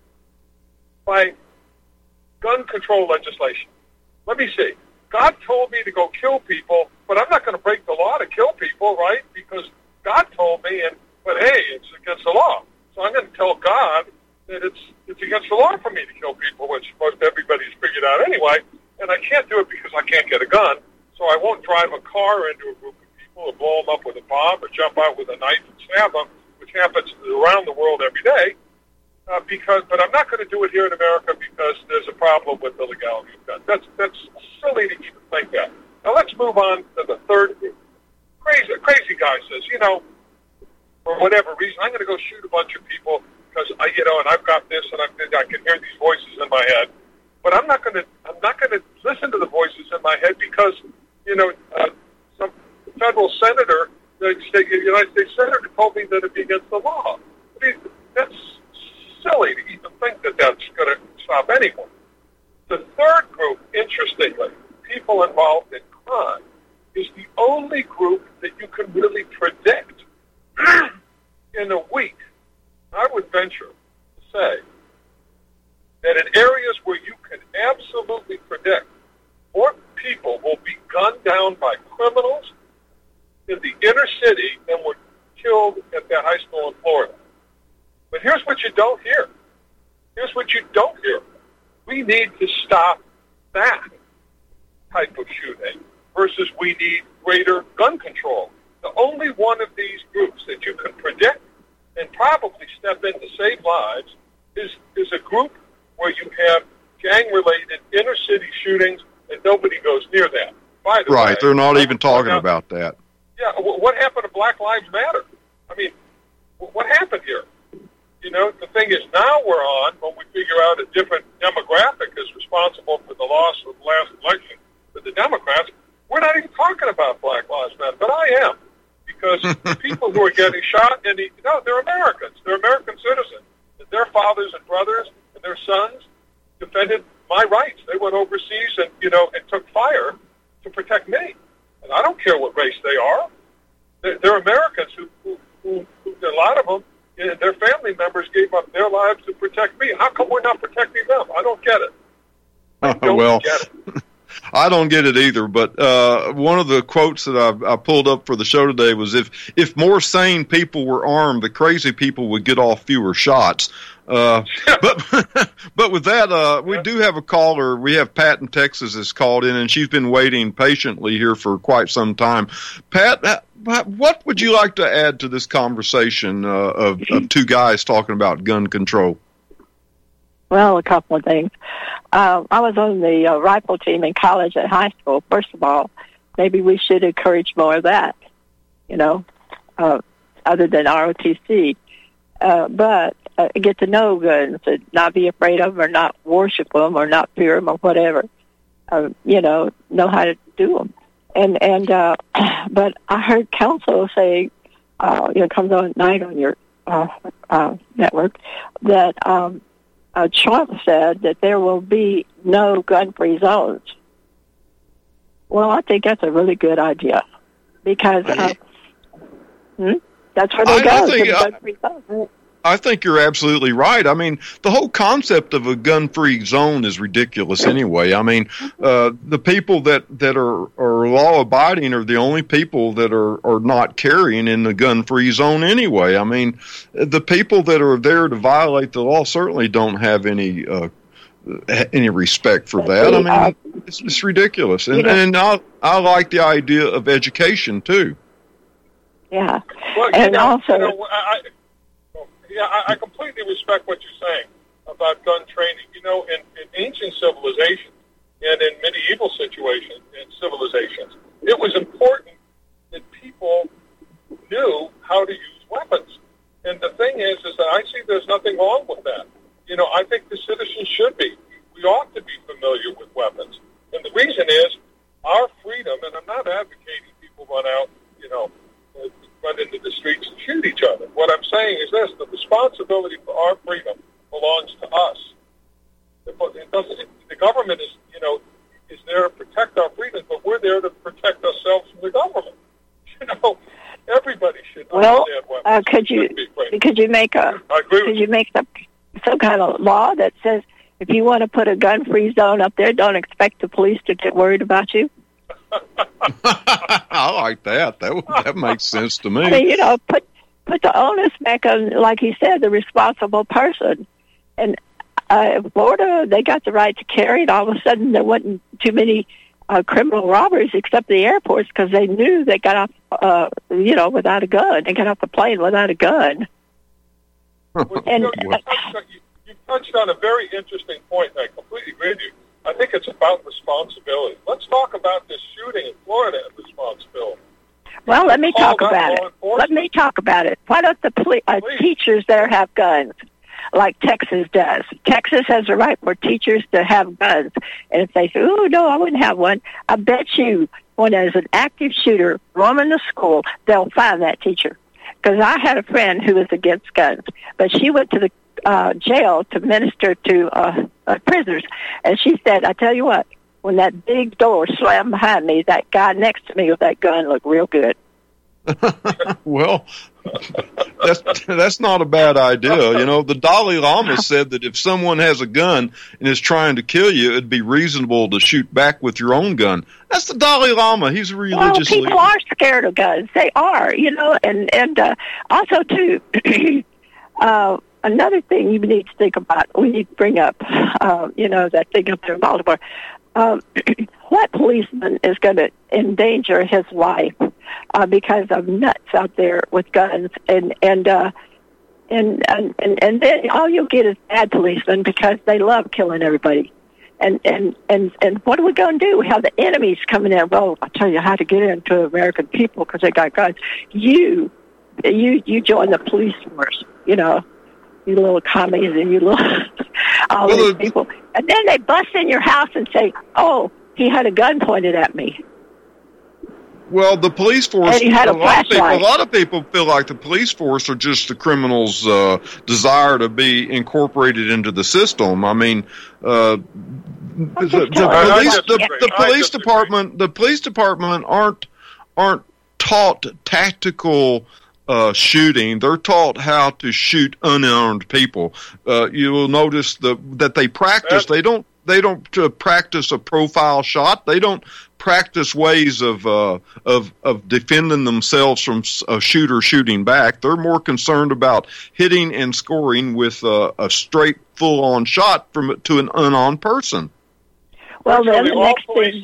Speaker 3: by gun control legislation? Let me see. God told me to go kill people, but I'm not going to break the law to kill people, right? Because God told me, but hey, it's against the law. So I'm going to tell God that it's against the law for me to kill people, which most everybody's figured out anyway, and I can't do it because I can't get a gun, so I won't drive a car into a group of people or blow them up with a bomb or jump out with a knife and stab them, which happens around the world every day. But I'm not going to do it here in America because there's a problem with the legality of guns. That's silly to even think that. Now let's move on to the third group. Crazy guy says, for whatever reason, I'm going to go shoot a bunch of people because and I've got this, and I can hear these voices in my head. But I'm not going to listen to the voices in my head because some federal senator, the United States senator, told me that it'd be against the law. I mean, that's silly to even think that that's going to stop anyone. The third group, interestingly, people involved in crime, is the only group that you can really predict in a week. I would venture to say that in areas where you can absolutely predict more people will be gunned down by criminals in the inner city than were killed at that high school in Florida. But here's what you don't hear. We need to stop that type of shooting versus we need greater gun control. The only one of these groups that you can predict and probably step in to save lives is a group where you have gang-related inner-city shootings and nobody goes near that. By the way,
Speaker 2: they're not even talking about that.
Speaker 3: Yeah, what happened to Black Lives Matter? I mean, what happened here? The thing is, now we're on, when we figure out a different demographic is responsible for the loss of the last election for the Democrats, we're not even talking about Black Lives Matter, but I am. Because the people who are getting shot, they're Americans. They're American citizens. And their fathers and brothers and their sons defended my rights. They went overseas and took fire to protect me. And I don't care what race they are. They're Americans who a lot of them, their family members gave up their lives to protect me. How come we're not protecting them? I don't get it. I don't get it.
Speaker 2: I don't get it either, but one of the quotes that I pulled up for the show today was, if more sane people were armed, the crazy people would get off fewer shots. But with that, we do have a caller. We have Pat in Texas that's called in, and she's been waiting patiently here for quite some time. Pat, what would you like to add to this conversation of two guys talking about gun control?
Speaker 15: Well, a couple of things. I was on the rifle team in college and high school. First of all, maybe we should encourage more of that, other than ROTC. But get to know guns and not be afraid of them or not worship them or not fear them or whatever. Know how to do them. But I heard counsel say, comes on at night on your network, that Trump said that there will be no gun-free zones. Well, I think that's a really good idea because that's where they go. Gun-free zones.
Speaker 2: I think you're absolutely right. I mean, the whole concept of a gun-free zone is ridiculous anyway. I mean, the people that are law-abiding are the only people that are not carrying in the gun-free zone anyway. I mean, the people that are there to violate the law certainly don't have any respect for that. I mean, it's ridiculous. And I like the idea of education, too.
Speaker 15: Yeah.
Speaker 3: Well,
Speaker 15: and also...
Speaker 3: I completely respect what you're saying about gun training. You know, in ancient civilizations and in medieval situations and civilizations, it was important that people knew how to use weapons. And the thing is that I see there's nothing wrong with that. You know, I think the citizens should be. We ought to be familiar with weapons. And the reason is our freedom, and I'm not advocating people run out, you know, run into the streets and shoot each other. What I'm saying is this: the responsibility for our freedom belongs to us. The government is, you know, is there to protect our freedoms, but we're there to protect ourselves from the government. You know, everybody should understand weapons.
Speaker 15: Could you make some kind of law that says if you want to put a gun-free zone up there, don't expect the police to get worried about you?
Speaker 2: I like that. That makes sense to me.
Speaker 15: I mean, you know, put the onus back on, like he said, the responsible person. And in Florida, they got the right to carry it. All of a sudden, there wasn't too many criminal robberies except the airports because they knew they got off, without a gun. They got off the plane without a gun.
Speaker 3: Well, you touched on a very interesting point, and I completely agree with you. I think it's about responsibility. Let's talk about this shooting in Florida and responsibility.
Speaker 15: Well, let me talk about it. Why don't the teachers there have guns like Texas does? Texas has a right for teachers to have guns. And if they say, oh, no, I wouldn't have one, I bet you when there's an active shooter roaming the school, they'll find that teacher. Because I had a friend who was against guns, but she went to the jail to minister to prisoners. And she said, I tell you what, when that big door slammed behind me, that guy next to me with that gun looked real good.
Speaker 2: Well, that's not a bad idea. You know, the Dalai Lama said that if someone has a gun and is trying to kill you, it'd be reasonable to shoot back with your own gun. That's the Dalai Lama. He's a religious leader.
Speaker 15: People are scared of guns. They are, you know, and also, too, another thing you need to think about, we need to bring up, that thing up there in Baltimore. What policeman is going to endanger his life because of nuts out there with guns? And then all you'll get is bad policemen because they love killing everybody. And what are we going to do? We have the enemies coming in. Well, I'll tell you how to get into American people because they got guns. You join the police force, you know. You little commies and you little all these people. And then they bust in your house and say, oh, he had a gun pointed at me.
Speaker 2: Well, the police force,
Speaker 15: and he had a
Speaker 2: lot of people feel like the police force are just the criminals' desire to be incorporated into the system. I mean, the police department aren't taught tactical shooting. They're taught how to shoot unarmed people. You will notice that they practice. They don't practice a profile shot. They don't practice ways of defending themselves from a shooter shooting back. They're more concerned about hitting and scoring with a straight, full-on shot to an unarmed person.
Speaker 15: Well,
Speaker 3: virtually all police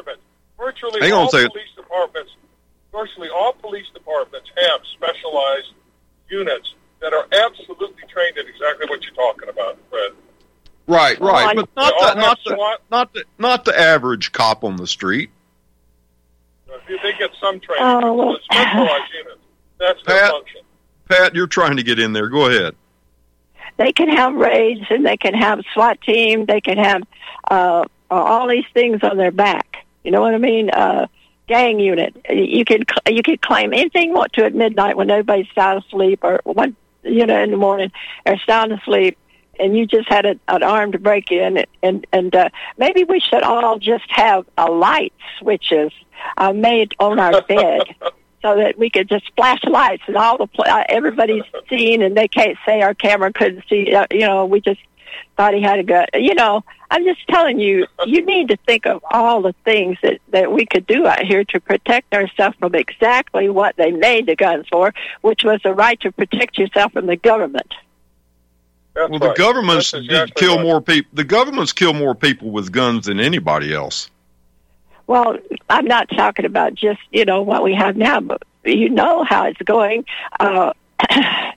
Speaker 3: departments have specialized units that are absolutely trained at exactly what you're talking about, Fred.
Speaker 2: Right, but not the average cop on the street.
Speaker 3: They get some training. Specialized units. That's their function.
Speaker 2: Pat, you're trying to get in there. Go ahead.
Speaker 15: They can have raids, and they can have SWAT team. They can have all these things on their back. You know what I mean? Gang unit. You could claim anything you want to at midnight when everybody's sound asleep, or in the morning, or sound asleep, and you just had an armed break-in, and maybe we should all just have light switches made on our bed so that we could just flash lights and everybody's seen, and they can't say our camera couldn't see. We just thought he had a gun. I'm just telling you, you need to think of all the things that we could do out here to protect ourselves from exactly what they made the guns for, which was the right to protect yourself from the government.
Speaker 2: The governments kill more people. The governments kill more people with guns than anybody else.
Speaker 15: Well, I'm not talking about just what we have now, but you know how it's going.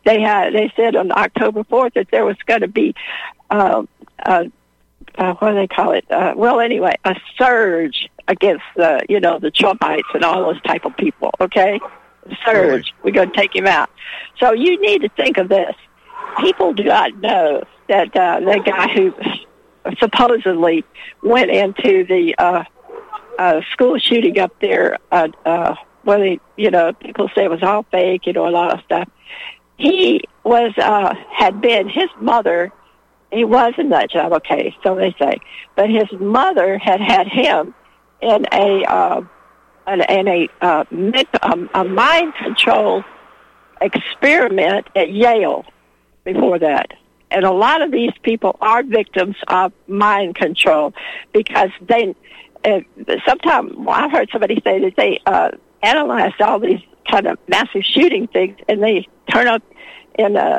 Speaker 15: they said on October 4th that there was going to be what do they call it? Well, anyway, a surge against the Trumpites and all those type of people. Okay, surge. We're going to take him out. So you need to think of this. People do not know that the guy who supposedly went into the school shooting up there, where people say it was all fake, a lot of stuff. He was had been his mother. He was a nut job, okay, so they say, but his mother had him in a mind control experiment at Yale before that. And a lot of these people are victims of mind control because they, sometimes I've heard somebody say that they analyzed all these kind of massive shooting things and they turn up in a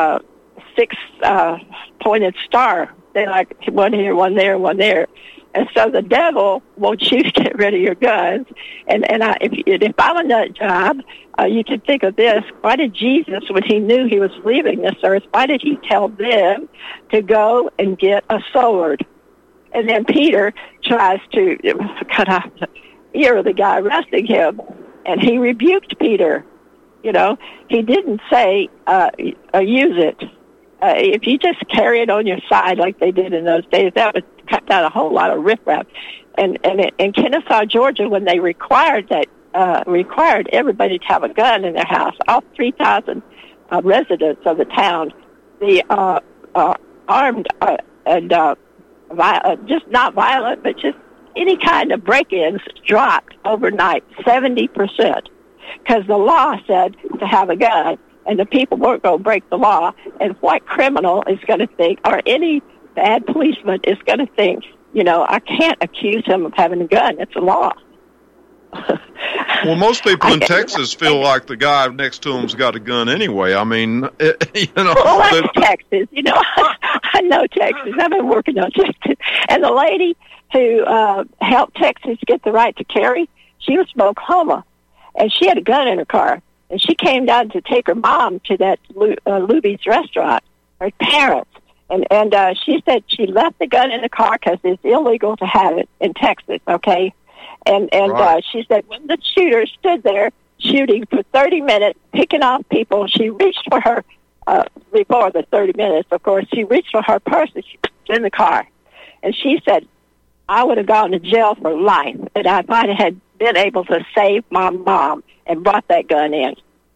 Speaker 15: six-pointed star. They're like one here, one there, one there. And so the devil wants you to get rid of your guns. If I'm a nut job, you can think of this. Why did Jesus, when he knew he was leaving this earth, why did he tell them to go and get a sword? And then Peter tries to cut off the ear of the guy arresting him, and he rebuked Peter. He didn't say, use it. If you just carry it on your side like they did in those days, that would cut down a whole lot of riffraff. And in Kennesaw, Georgia, when they required everybody to have a gun in their house, all 3,000 residents of the town, the armed and just not violent, but just any kind of break-ins dropped overnight, 70%, because the law said to have a gun. And the people weren't going to break the law. And what criminal is going to think, or any bad policeman is going to think, I can't accuse him of having a gun. It's a law.
Speaker 2: Well, most people in Texas feel like the guy next to him's got a gun anyway. I mean,
Speaker 15: Well, that's Texas. I know Texas. I've been working on Texas. And the lady who helped Texas get the right to carry, she was from Oklahoma. And she had a gun in her car. And she came down to take her mom to that Luby's restaurant, her parents. And she said she left the gun in the car because it's illegal to have it in Texas, okay? And right. She said when the shooter stood there shooting for 30 minutes, picking off people, she reached for her, before the 30 minutes, of course, she reached for her purse and she was in the car. And she said, I would have gone to jail for life if I had been able to save my mom and brought that gun in.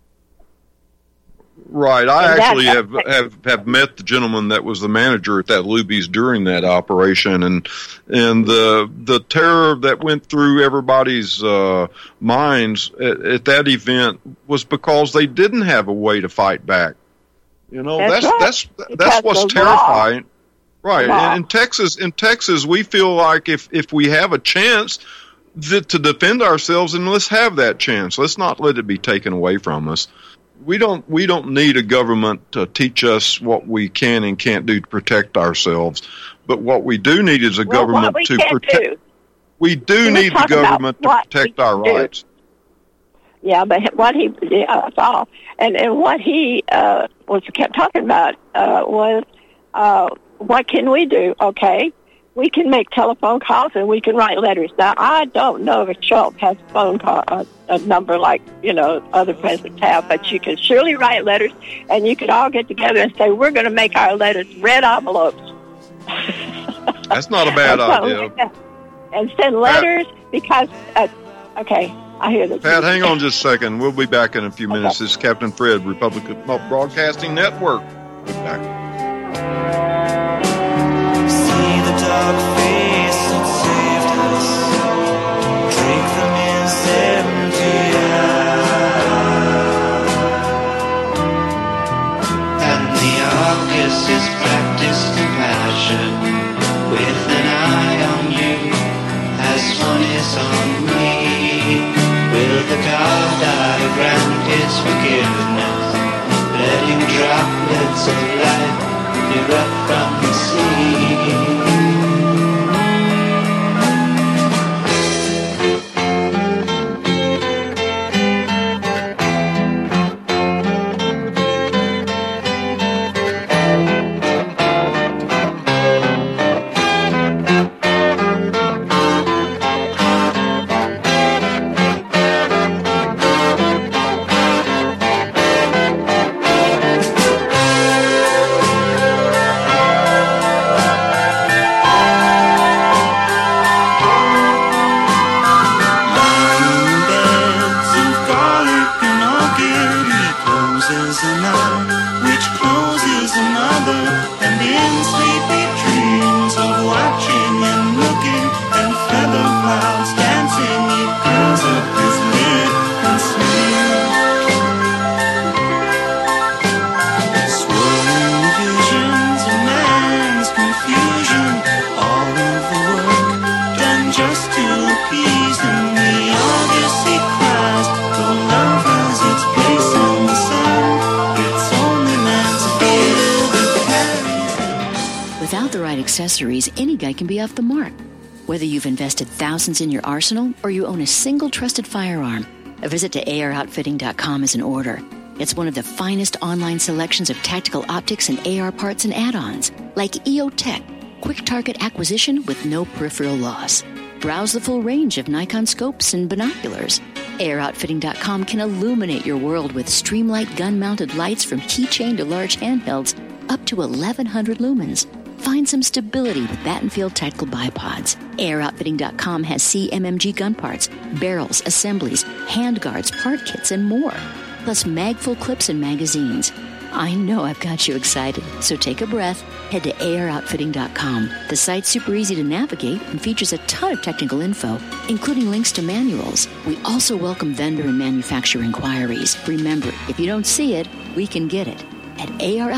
Speaker 2: Right. I actually have met the gentleman that was the manager at that Luby's during that operation, and the terror that went through everybody's minds at that event was because they didn't have a way to fight back. That's what's terrifying. Right. And in Texas, we feel like if we have a chance to defend ourselves, and let's have that chance. Let's not let it be taken away from us. We don't need a government to teach us what we can and can't do to protect ourselves. But what we do need is a government to protect. We do need the government to protect our rights.
Speaker 15: Yeah, but that's all. And what he kept talking about was what can we do? Okay. We can make telephone calls and we can write letters. Now, I don't know if Trump has a phone call, a number like, other presidents have, but you can surely write letters and you can all get together and say, we're going to make our letters red envelopes.
Speaker 2: That's not a bad idea.
Speaker 15: And send letters because, okay, I hear this.
Speaker 2: Pat, hang on just a second. We'll be back in a few minutes. This is Captain Fred, Republic Broadcasting Network. We'll be back.
Speaker 14: Dark face that saved us, drink from his empty eye. And the Argus is practiced compassion, with an eye on you, as one is on me. Will the God grant his forgiveness, letting droplets of light erupt from the sea?
Speaker 13: to appease them. We all just see Christ. No love has its place in the sun. It's only man's fear that carries them.
Speaker 10: Without the right accessories, any guy can be off the mark. Whether you've invested thousands in your arsenal or you own a single trusted firearm, a visit to AROutfitting.com is in order. It's one of the finest online selections of tactical optics and AR parts and add-ons, like EOTech, quick target acquisition with no peripheral loss. Browse the full range of Nikon scopes and binoculars. AROutfitting.com can illuminate your world with Streamlight gun-mounted lights from keychain to large handhelds up to 1,100 lumens. Find some stability with Battenfield tactical bipods. AirOutfitting.com has CMMG gun parts, barrels, assemblies, handguards, part kits, and more. Plus magful clips and magazines. I know I've got you excited, so take a breath. Head to AirOutfitting.com. The site's super easy to navigate and features a ton of technical info, including links to manuals. We also welcome vendor and manufacturer inquiries. Remember, if you don't see it, we can get it at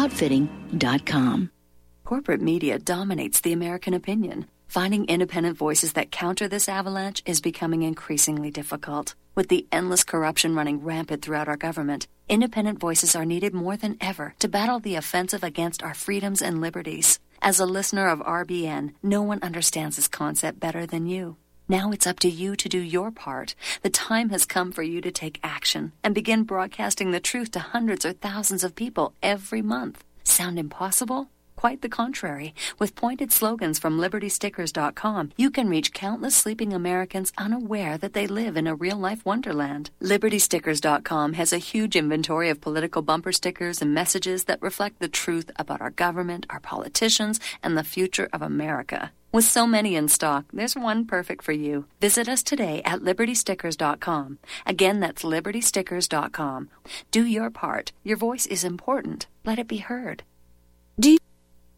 Speaker 10: AirOutfitting.com.
Speaker 16: Corporate media dominates the American opinion. Finding independent voices that counter this avalanche is becoming increasingly difficult. With the endless corruption running rampant throughout our government, independent voices are needed more than ever to battle the offensive against our freedoms and liberties. As a listener of RBN, no one understands this concept better than you. Now it's up to you to do your part. The time has come for you to take action and begin broadcasting the truth to hundreds or thousands of people every month. Sound impossible? Quite the contrary. With pointed slogans from LibertyStickers.com, you can reach countless sleeping Americans unaware that they live in a real-life wonderland. LibertyStickers.com has a huge inventory of political bumper stickers and messages that reflect the truth about our government, our politicians, and the future of America. With so many in stock, there's one perfect for you. Visit us today at LibertyStickers.com. Again, that's LibertyStickers.com. Do your part. Your voice is important. Let it be heard. Do you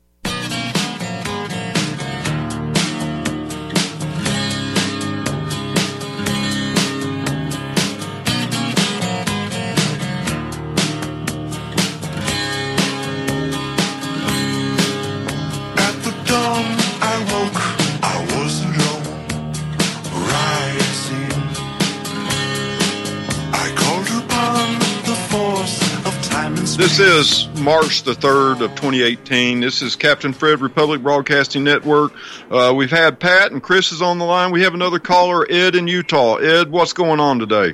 Speaker 2: This is March the 3rd of 2018. This is Captain Fred, Republic Broadcasting Network. We've had Pat and Chris is on the line. We have another caller, Ed in Utah. Ed, what's going on today?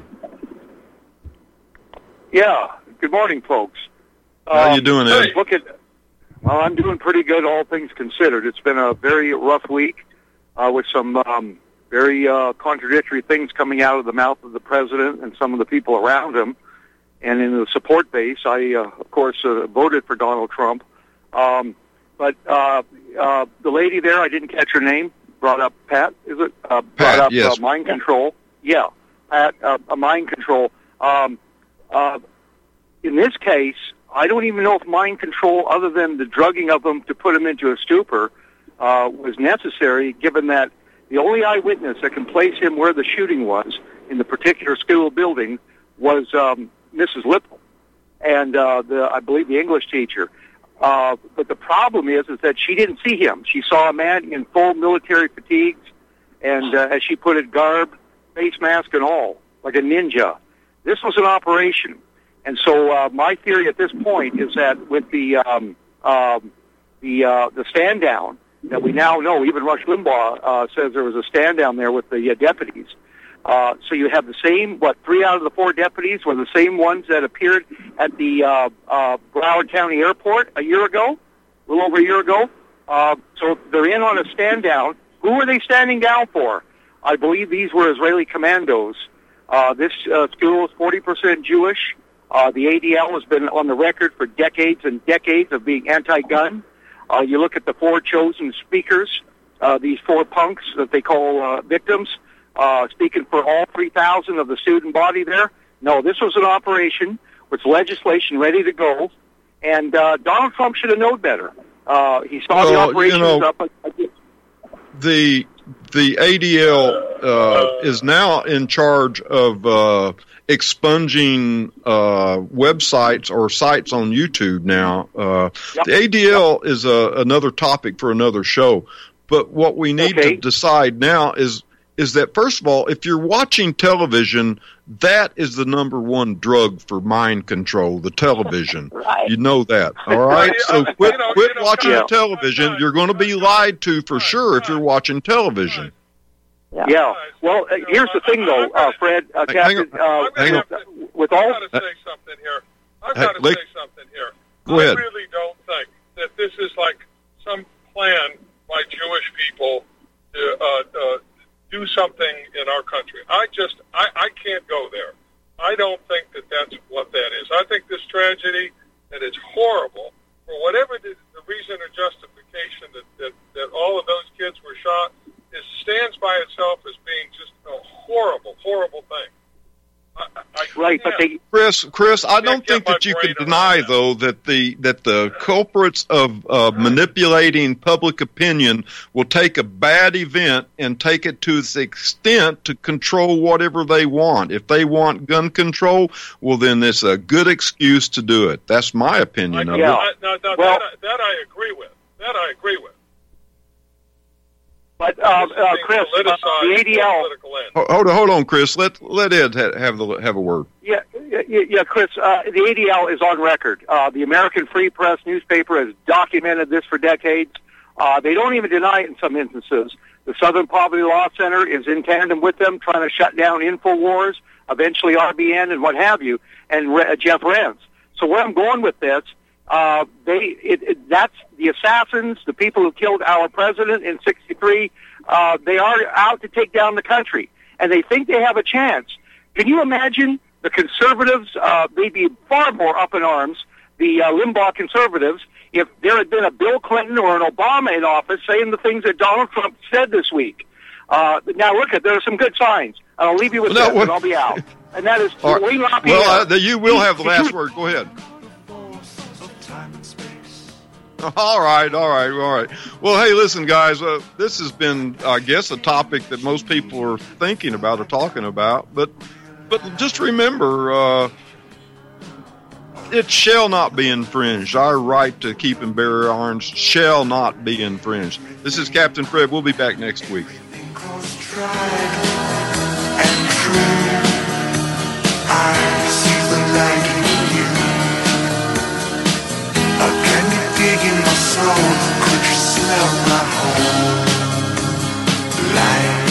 Speaker 17: Yeah. Good morning, folks.
Speaker 2: How you doing, Ed?
Speaker 17: Well, I'm doing pretty good, all things considered. It's been a very rough week with some very contradictory things coming out of the mouth of the president and some of the people around him. And in the support base, I, of course, voted for Donald Trump. But the lady there, I didn't catch her name, brought up, Pat, is it? Brought up
Speaker 2: yes.
Speaker 17: Mind control. Yeah, Pat, mind control. In this case, I don't even know if mind control, other than the drugging of them to put them into a stupor, was necessary, given that the only eyewitness that can place him where the shooting was, in the particular school building, was Mrs. Lipple, and I believe the English teacher. But the problem is that she didn't see him. She saw a man in full military fatigues and, as she put it, garb, face mask and all, like a ninja. This was an operation. And so my theory at this point is that with the stand down that we now know, even Rush Limbaugh says there was a stand down there with the deputies. So you have the same, 3 out of the 4 deputies were the same ones that appeared at the Broward County Airport a little over a year ago. So they're in on a stand down. Who are they standing down for? I believe these were Israeli commandos. This school is 40% Jewish. The ADL has been on the record for decades and decades of being anti-gun. You look at the 4 chosen speakers, these 4 punks that they call victims. Speaking for all 3,000 of the student body there. No, this was an operation with legislation ready to go, and Donald Trump should have known better. He saw the operation was up.
Speaker 2: The ADL is now in charge of expunging websites or sites on YouTube now. The ADL is another topic for another show, but what we need to decide now is is that, first of all, if you're watching television, that is the number one drug for mind control, the television.
Speaker 15: Right.
Speaker 2: You know that, all right? So quit watching the television. You're going to be lied to for sure if you're watching television.
Speaker 17: Yeah. Well, here's the thing, though, Fred, Captain. With all,
Speaker 3: I've got to say something here.
Speaker 2: Go ahead.
Speaker 3: I really don't think that this is like some plan by Jewish people to do something in our country. I can't go there. I don't think that that's what that is. I think this tragedy, that it's horrible, for whatever the reason or justification that all of those kids were shot, stands by itself as being just a horrible, horrible thing.
Speaker 17: Right, but
Speaker 2: Chris, I don't think that you can deny, though, that the culprits of manipulating public opinion will take a bad event and take it to its extent to control whatever they want. If they want gun control, well, then it's a good excuse to do it. That's my opinion of it.
Speaker 3: That I agree with.
Speaker 17: But Chris, the ADL.
Speaker 2: Hold on, Chris. Let Ed have a word.
Speaker 17: Yeah, Chris. The ADL is on record. The American Free Press newspaper has documented this for decades. They don't even deny it in some instances. The Southern Poverty Law Center is in tandem with them, trying to shut down InfoWars, eventually RBN, and what have you, and Jeff Renz. So where I'm going with this. That's the assassins, the people who killed our president in '63. They are out to take down the country, and they think they have a chance. Can you imagine the conservatives? They'd be far more up in arms, the Limbaugh conservatives, if there had been a Bill Clinton or an Obama in office saying the things that Donald Trump said this week. Now, look, there are some good signs. And I'll leave you with this, and I'll be out. And that is,
Speaker 2: you will have the last word. Go ahead. All right. Well, hey, listen, guys, this has been, I guess, a topic that most people are thinking about or talking about. But just remember, it shall not be infringed. Our right to keep and bear arms shall not be infringed. This is Captain Fred. We'll be back next week.
Speaker 13: In my soul, could you smell my home life?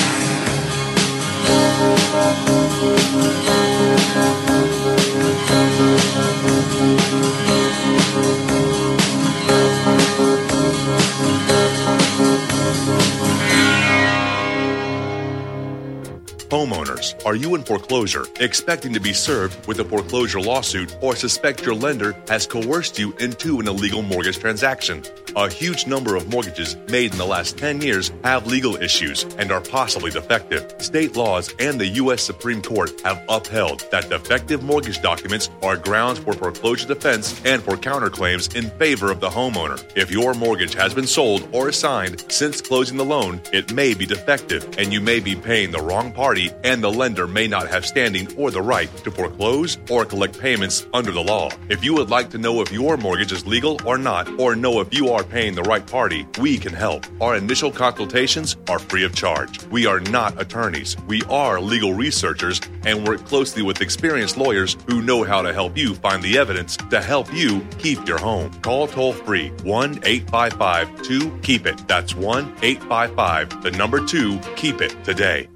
Speaker 18: Homeowners, are you in foreclosure, expecting to be served with a foreclosure lawsuit, or suspect your lender has coerced you into an illegal mortgage transaction? A huge number of mortgages made in the last 10 years have legal issues and are possibly defective. State laws and the U.S. Supreme Court have upheld that defective mortgage documents are grounds for foreclosure defense and for counterclaims in favor of the homeowner. If your mortgage has been sold or assigned since closing the loan, it may be defective, and you may be paying the wrong party, and the lender may not have standing or the right to foreclose or collect payments under the law. If you would like to know if your mortgage is legal or not, or know if you are paying the right party, we can help. Our initial consultations are free of charge. We are not attorneys. We are legal researchers and work closely with experienced lawyers who know how to help you find the evidence to help you keep your home. Call toll-free 1-855-2-KEEP-IT. That's 1-855-2-KEEP-IT today.